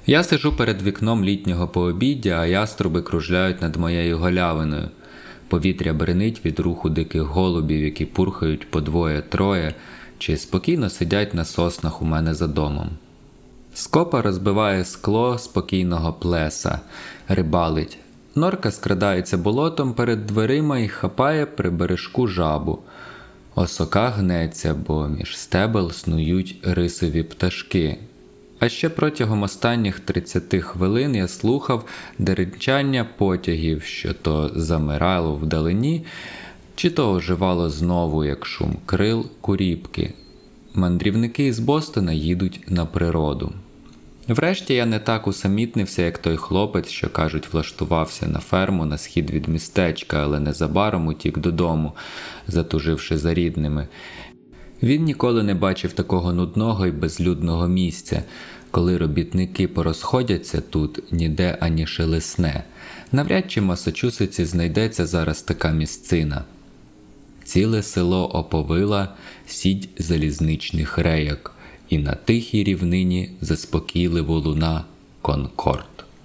Я сиджу перед вікном літнього пообіддя, а яструби кружляють над моєю галявиною. Повітря бренить від руху диких голубів, які пурхають по двоє-троє, чи спокійно сидять на соснах у мене за домом. Скопа розбиває скло спокійного плеса, рибалить. Норка скрадається болотом перед дверима і хапає при бережку жабу. Осока гнеться, бо між стебел снують рисові пташки. А ще протягом останніх 30 хвилин я слухав деренчання потягів, що то замирало вдалині, чи то оживало знову, як шум крил, куріпки. Мандрівники із Бостона їдуть на природу. Врешті я не так усамітнився, як той хлопець, що, кажуть, влаштувався на ферму на схід від містечка, але незабаром утік додому, затуживши за рідними. Він ніколи не бачив такого нудного і безлюдного місця. Коли робітники порозходяться тут, ніде ані шелесне. Навряд чи в Масачусетсі знайдеться зараз така місцина. Ціле село оповила сідь залізничних рейок, і на тихій рівнині заспокійливо луна Конкорд.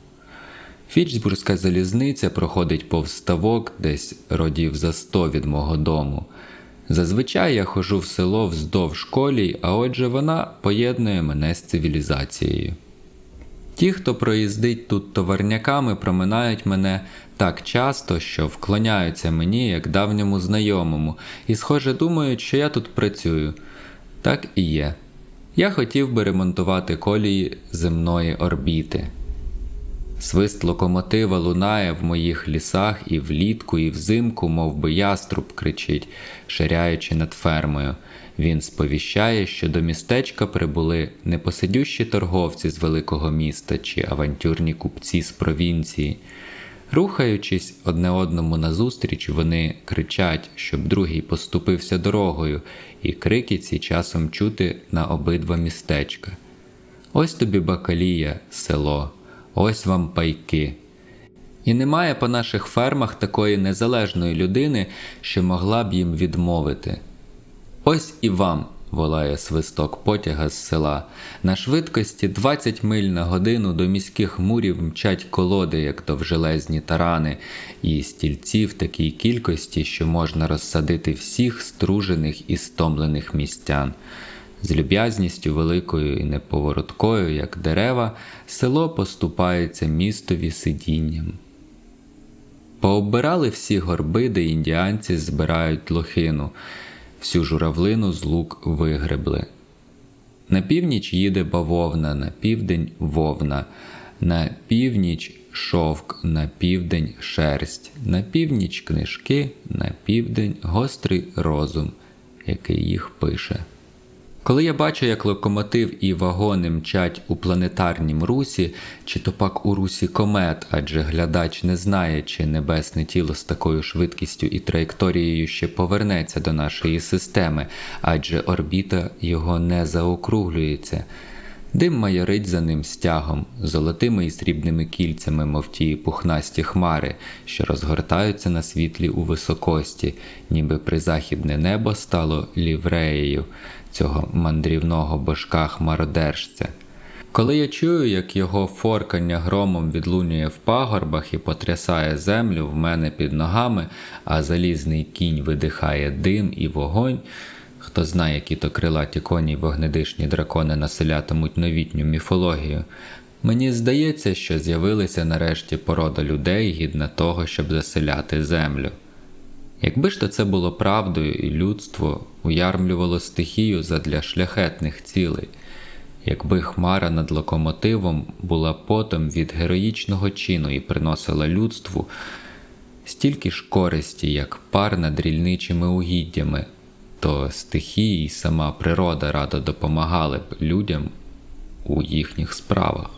Фітчсбурзька залізниця проходить повз ставок десь родів за 100 від мого дому. Зазвичай я ходжу в село вздовж колій, а отже вона поєднує мене з цивілізацією. Ті, хто проїздить тут товарняками, проминають мене так часто, що вклоняються мені, як давньому знайомому, і, схоже, думають, що я тут працюю. Так і є. Я хотів би ремонтувати колії земної орбіти. Свист локомотива лунає в моїх лісах і влітку, і взимку, мов би яструб кричить, ширяючи над фермою. Він сповіщає, що до містечка прибули непосидющі торговці з великого міста чи авантюрні купці з провінції. Рухаючись одне одному назустріч, вони кричать, щоб другий поступився дорогою, і крики ці часом чути на обидва містечка. Ось тобі бакалія, село. Ось вам пайки. І немає по наших фермах такої незалежної людини, що могла б їм відмовити. Ось і вам, волає свисток потяга з села. На швидкості 20 миль на годину до міських мурів мчать колоди, як довжелезні тарани, і стільці в такій кількості, що можна розсадити всіх стружених і стомлених містян. З люб'язністю великою і неповороткою, як дерева, село поступається містові сидінням. Пооббирали всі горби, де індіанці збирають лохину, всю журавлину з лук вигребли. На північ їде бавовна, на південь – вовна, на північ – шовк, на південь – шерсть, на північ – книжки, на південь – гострий розум, який їх пише. Коли я бачу, як локомотив і вагони мчать у планетарнім русі, чи то пак у русі комет, адже глядач не знає, чи небесне тіло з такою швидкістю і траєкторією ще повернеться до нашої системи, адже орбіта його не заокруглюється. Дим майорить за ним стягом, золотими і срібними кільцями, мов ті пухнасті хмари, що розгортаються на світлі у високості, ніби призахідне небо стало лівреєю цього мандрівного божка-хмародержця. Коли я чую, як його форкання громом відлунює в пагорбах і потрясає землю в мене під ногами, а залізний кінь видихає дим і вогонь, хто знає, які то крилаті коні й вогнедишні дракони населятимуть новітню міфологію, мені здається, що з'явилася нарешті порода людей, гідна того, щоб заселяти землю. Якби ж то це було правдою і людство уярмлювало стихію задля шляхетних цілей, якби хмара над локомотивом була потом від героїчного чину і приносила людству стільки ж користі, як пар над рільничими угіддями, то стихії і сама природа радо допомагали б людям у їхніх справах.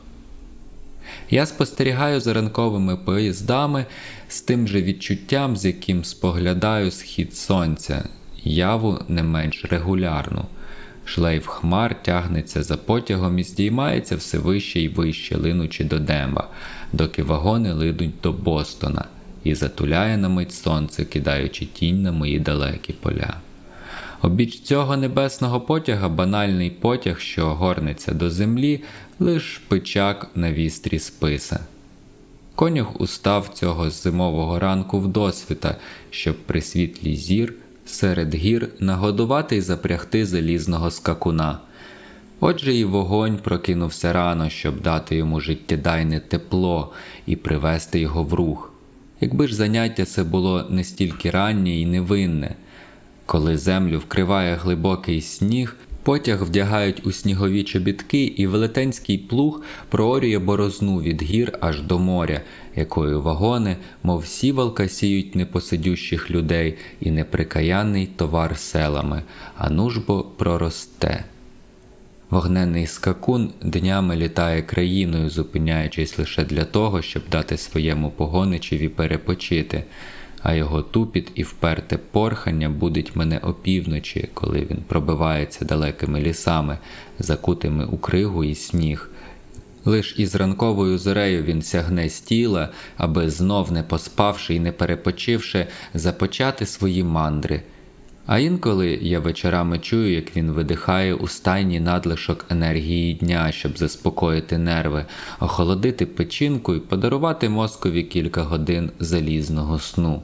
Я спостерігаю за ранковими поїздами з тим же відчуттям, з яким споглядаю схід сонця, яву не менш регулярну. Шлейф хмар тягнеться за потягом і здіймається все вище і вище, линучи до неба, доки вагони лидуть до Бостона, і затуляє на мить сонце, кидаючи тінь на мої далекі поля. Обіч цього небесного потяга банальний потяг, що горниться до землі, лиш пичак на вістрі списа. Конюх устав цього зимового ранку вдосвіта, щоб при світлі зір серед гір нагодувати й запрягти залізного скакуна. Отже і вогонь прокинувся рано, щоб дати йому життєдайне тепло і привести його в рух. Якби ж заняття це було не стільки раннє і невинне. Коли землю вкриває глибокий сніг, потяг вдягають у снігові чобітки, і велетенський плуг проорює борозну від гір аж до моря, якою вагони, мов сівалка, сіють непосидющих людей і неприкаянний товар селами, а нуж бо проросте. Вогненний скакун днями літає країною, зупиняючись лише для того, щоб дати своєму погоничеві перепочити, а його тупіт і вперте порхання будить мене опівночі, коли він пробивається далекими лісами, закутими у кригу і сніг. Лиш із ранковою зорею він сягне з тіла, аби знов, не поспавши і не перепочивши, започати свої мандри. А інколи я вечорами чую, як він видихає у стайні надлишок енергії дня, щоб заспокоїти нерви, охолодити печінку і подарувати мозкові кілька годин залізного сну.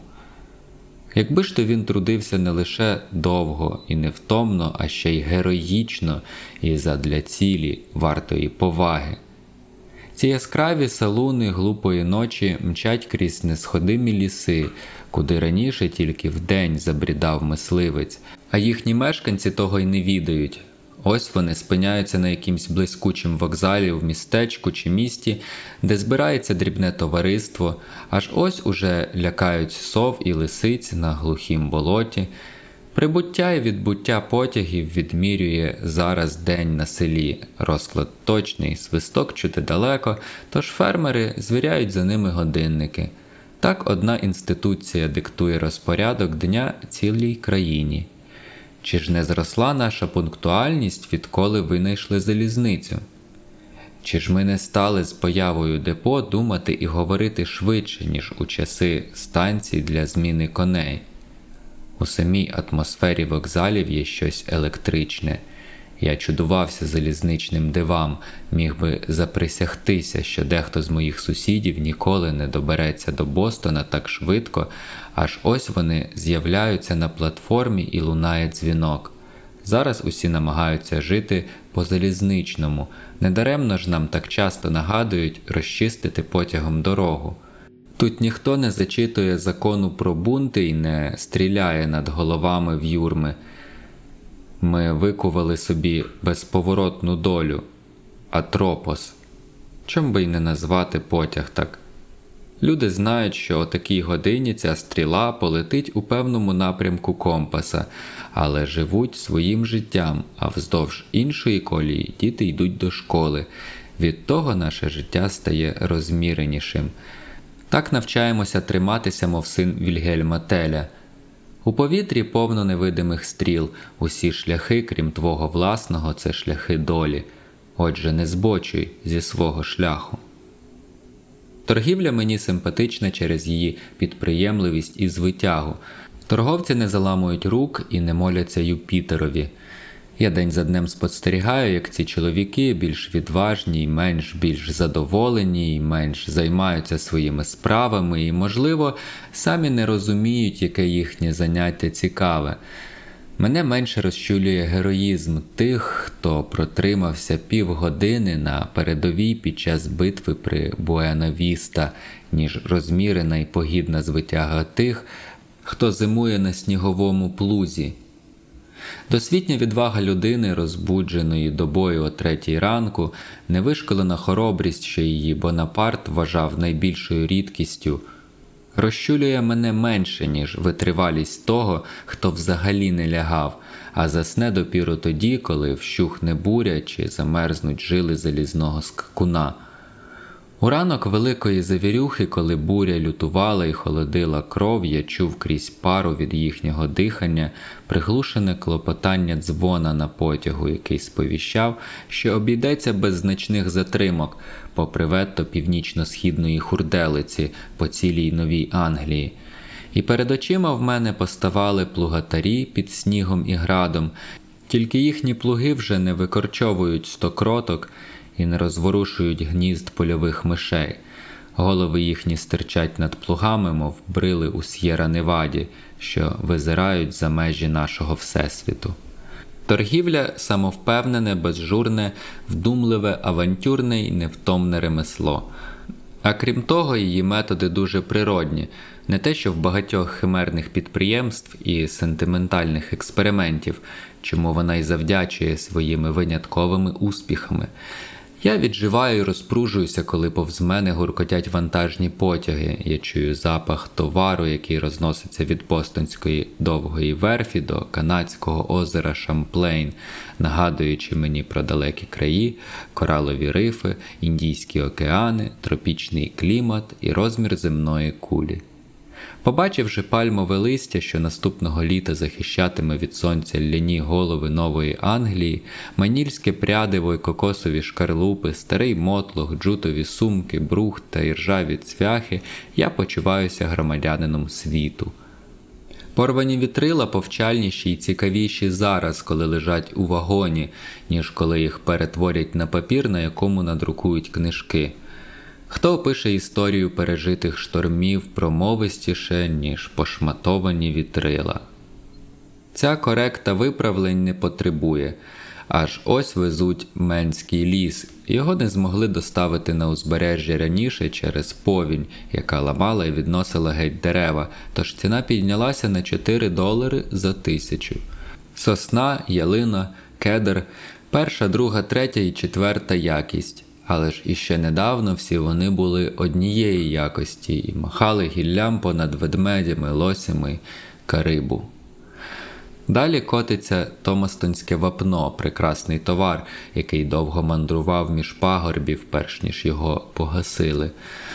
Якби ж то він трудився не лише довго і невтомно, а ще й героїчно і задля цілі, вартої поваги. Ці яскраві салуни глупої ночі мчать крізь несходимі ліси, куди раніше тільки вдень забрідав мисливець, а їхні мешканці того й не відають. Ось вони спиняються на якимсь блискучім вокзалі в містечку чи місті, де збирається дрібне товариство, аж ось уже лякають сов і лисиць на глухім болоті. Прибуття і відбуття потягів відмірює зараз день на селі, розклад точний, свисток чути далеко, тож фермери звіряють за ними годинники. Так одна інституція диктує розпорядок дня цілій країні. Чи ж не зросла наша пунктуальність, відколи винайшли залізницю? Чи ж ми не стали з появою депо думати і говорити швидше, ніж у часи станцій для зміни коней? У самій атмосфері вокзалів є щось електричне. Я чудувався залізничним дивам, міг би заприсягтися, що дехто з моїх сусідів ніколи не добереться до Бостона так швидко, аж ось вони з'являються на платформі і лунає дзвінок. Зараз усі намагаються жити по-залізничному, недаремно ж нам так часто нагадують розчистити потягом дорогу. Тут ніхто не зачитує закону про бунти і не стріляє над головами в юрми. Ми викували собі безповоротну долю, атропос. Чом би й не назвати потяг так? Люди знають, що о такій годині ця стріла полетить у певному напрямку компаса, але живуть своїм життям, а вздовж іншої колії діти йдуть до школи. Від того наше життя стає розміренішим. Так навчаємося триматися, мов син Вільгельма Теля. У повітрі повно невидимих стріл, усі шляхи, крім твого власного, це шляхи долі. Отже, не збочуй зі свого шляху. Торгівля мені симпатична через її підприємливість і звитягу. Торговці не заламують рук і не моляться Юпітерові. Я день за днем спостерігаю, як ці чоловіки більш відважні і більш задоволені, і менш займаються своїми справами і, можливо, самі не розуміють, яке їхнє заняття цікаве. Мене менше розчулює героїзм тих, хто протримався півгодини на передовій під час битви при Буена-Віста, ніж розмірена і погідна звитяга тих, хто зимує на сніговому плузі. Досвітня відвага людини, розбудженої до бою о 3 ранку, невишколена хоробрість, що її Бонапарт вважав найбільшою рідкістю, розчулює мене менше, ніж витривалість того, хто взагалі не лягав, а засне допіру тоді, коли вщухне буря чи замерзнуть жили залізного скакуна. У ранок великої завірюхи, коли буря лютувала і холодила кров, я чув крізь пару від їхнього дихання приглушене клопотання дзвона на потягу, який сповіщав, що обійдеться без значних затримок, попри вето північно-східної хурделиці по цілій Новій Англії. І перед очима в мене поставали плугатарі під снігом і градом, тільки їхні плуги вже не викорчовують стокроток, і не розворушують гнізд польових мишей. Голови їхні стирчать над плугами, мов брили у С'єра-Неваді, що визирають за межі нашого всесвіту. Торгівля – самовпевнене, безжурне, вдумливе, авантюрне й невтомне ремесло. А крім того, її методи дуже природні. Не те, що в багатьох химерних підприємств і сентиментальних експериментів, чому вона й завдячує своїми винятковими успіхами. Я відживаю і розпружуюся, коли повз мене гуркотять вантажні потяги. Я чую запах товару, який розноситься від бостонської довгої верфі до канадського озера Шамплейн, нагадуючи мені про далекі краї, коралові рифи, Індійські океани, тропічний клімат і розмір земної кулі. Побачивши пальмове листя, що наступного літа захищатиме від сонця ляні голови Нової Англії, манільське прядиво й кокосові шкарлупи, старий мотлох, джутові сумки, брухт та іржаві цвяхи, я почуваюся громадянином світу. Порвані вітрила повчальніші й цікавіші зараз, коли лежать у вагоні, ніж коли їх перетворять на папір, на якому надрукують книжки. Хто опише історію пережитих штормів промовистіше, ніж пошматовані вітрила? Ця коректа виправлень не потребує. Аж ось везуть Менський ліс. Його не змогли доставити на узбережжя раніше через повінь, яка ламала і відносила геть дерева, тож ціна піднялася на $4 за 1000. Сосна, ялина, кедр – перша, друга, третя і четверта якість. Але ж іще недавно всі вони були однієї якості і махали гіллям понад ведмедями, лосями й карибу. Далі котиться томастонське вапно, прекрасний товар, який довго мандрував між пагорбів, перш ніж його погасили.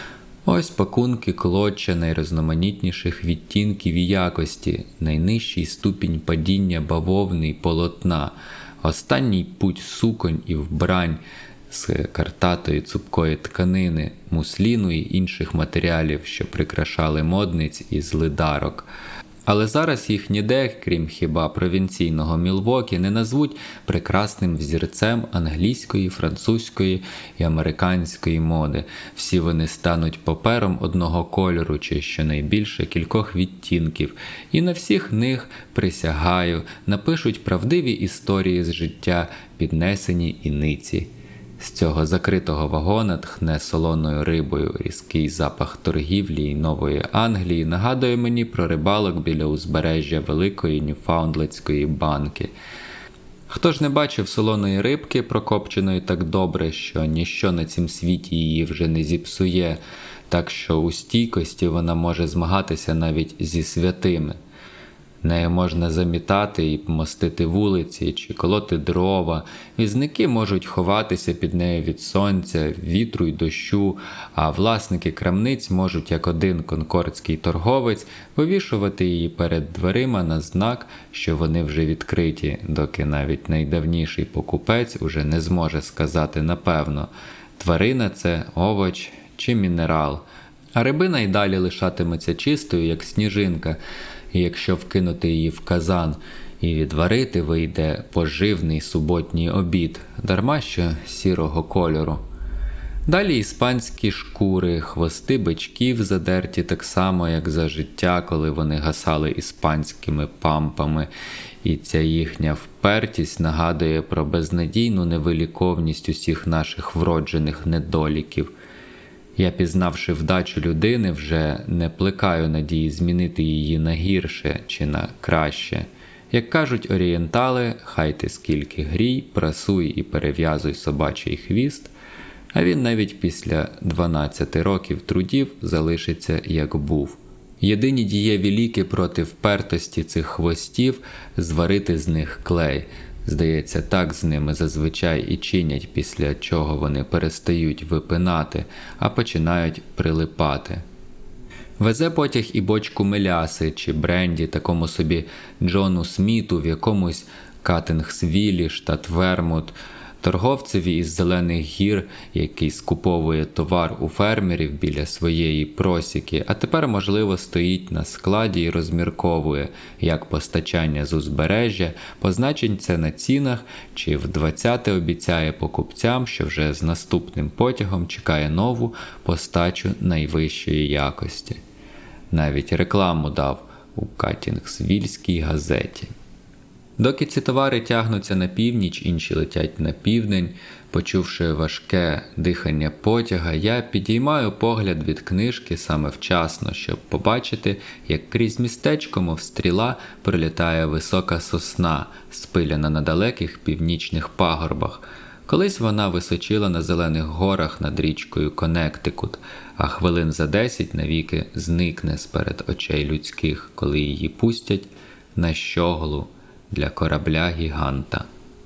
Ось пакунки клоччя найрізноманітніших відтінків і якості, найнижчий ступінь падіння бавовни й полотна, останній путь суконь і вбрань, з картатої цупкої тканини, мусліну і інших матеріалів, що прикрашали модниць і злидарок. Але зараз їх ніде, крім хіба провінційного Мілвокі, не назвуть прекрасним взірцем англійської, французької і американської моди. Всі вони стануть папером одного кольору чи щонайбільше кількох відтінків, і на всіх них, присягаю, напишуть правдиві історії з життя, піднесені іниці. З цього закритого вагона тхне солоною рибою, різкий запах торгівлі й Нової Англії нагадує мені про рибалок біля узбережжя великої Ньюфаундлендської банки. Хто ж не бачив солоної рибки, прокопченої так добре, що ніщо на цім світі її вже не зіпсує, так що у стійкості вона може змагатися навіть зі святими. Нею можна замітати і мостити вулиці, чи колоти дрова. Візники можуть ховатися під нею від сонця, вітру й дощу, а власники крамниць можуть, як один конкордський торговець, вивішувати її перед дверима на знак, що вони вже відкриті, доки навіть найдавніший покупець уже не зможе сказати напевно, тварина це овоч чи мінерал. А рибина й далі лишатиметься чистою, як сніжинка, і якщо вкинути її в казан і відварити, вийде поживний суботній обід, дарма що сірого кольору. Далі іспанські шкури, хвости бичків задерті так само, як за життя, коли вони гасали іспанськими пампами, і ця їхня впертість нагадує про безнадійну невиліковність усіх наших вроджених недоліків. Я, пізнавши вдачу людини, вже не плекаю надії змінити її на гірше чи на краще. Як кажуть орієнтали, хай ти скільки грій, прасуй і перев'язуй собачий хвіст, а він навіть після 12 років трудів залишиться як був. Єдині дієві ліки проти впертості цих хвостів – зварити з них клей. Здається, так з ними зазвичай і чинять, після чого вони перестають випинати, а починають прилипати. Везе потяг і бочку меляси чи бренді такому собі Джону Сміту в якомусь Каттингсвілі, штат Вермут, Торговцеві із Зелених гір, який скуповує товар у фермерів біля своєї просіки, а тепер, можливо, стоїть на складі і розмірковує, як постачання з узбережжя позначиться на цінах, чи в 20-те обіцяє покупцям, що вже з наступним потягом чекає нову постачу найвищої якості. Навіть рекламу дав у Каттінгсвільській газеті. Доки ці товари тягнуться на північ, інші летять на південь, почувши важке дихання потяга, я підіймаю погляд від книжки саме вчасно, щоб побачити, як крізь містечко, мов стріла, пролітає висока сосна, спиляна на далеких північних пагорбах. Колись вона височила на зелених горах над річкою Коннектикут, а хвилин за 10 навіки зникне сперед очей людських, коли її пустять на щоглу для корабля-гіганта.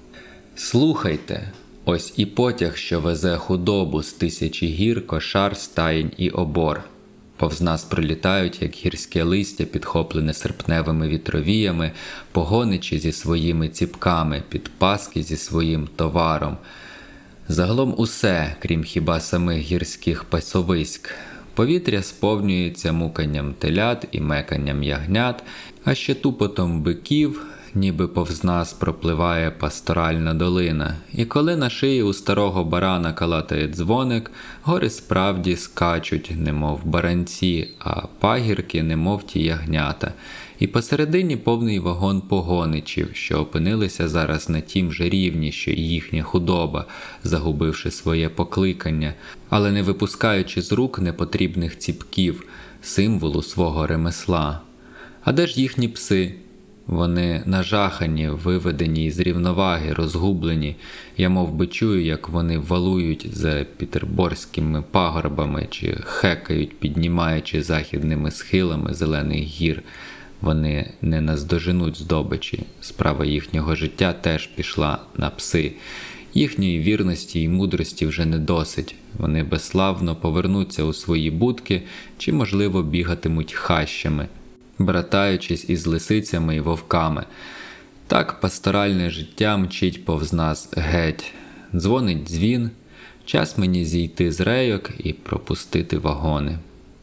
Слухайте, ось і потяг, що везе худобу з 1000 гір, кошар, стаєнь і обор. Повз нас пролітають, як гірське листя, підхоплене серпневими вітровіями, погоничі зі своїми ціпками, підпаски зі своїм товаром. Загалом усе, крім хіба самих гірських пасовиськ. Повітря сповнюється муканням телят і меканням ягнят, а ще тупотом биків, ніби повз нас пропливає пасторальна долина. І коли на шиї у старого барана калатає дзвоник, гори справді скачуть, немов баранці, а пагірки, немов ті ягнята. І посередині повний вагон погоничів, що опинилися зараз на тім же рівні, що і їхня худоба, загубивши своє покликання, але не випускаючи з рук непотрібних ціпків, символу свого ремесла. А де ж їхні пси? Вони нажахані, виведені із рівноваги, розгублені. Я мов би чую, як вони валують за пітерборськими пагорбами чи хекають, піднімаючи західними схилами Зелених гір. Вони не наздоженуть здобичі. Справа їхнього життя теж пішла на пси. Їхньої вірності і мудрості вже не досить. Вони безславно повернуться у свої будки чи, можливо, бігатимуть хащами, братаючись із лисицями і вовками. Так пасторальне життя мчить повз нас геть. Дзвонить дзвін, час мені зійти з рейок і пропустити вагони.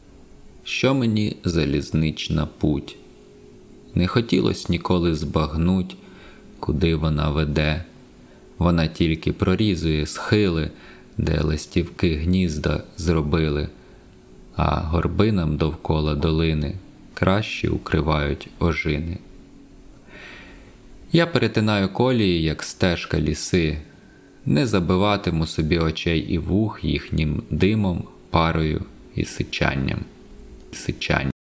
Що мені залізнична путь? Не хотілось ніколи збагнуть, куди вона веде. Вона тільки прорізує схили, де ластівки гнізда зробили, а горбинам довкола долини краще укривають ожини. Я перетинаю колії, як стежка ліси, не забиватиму собі очей і вух їхнім димом, парою і сичанням.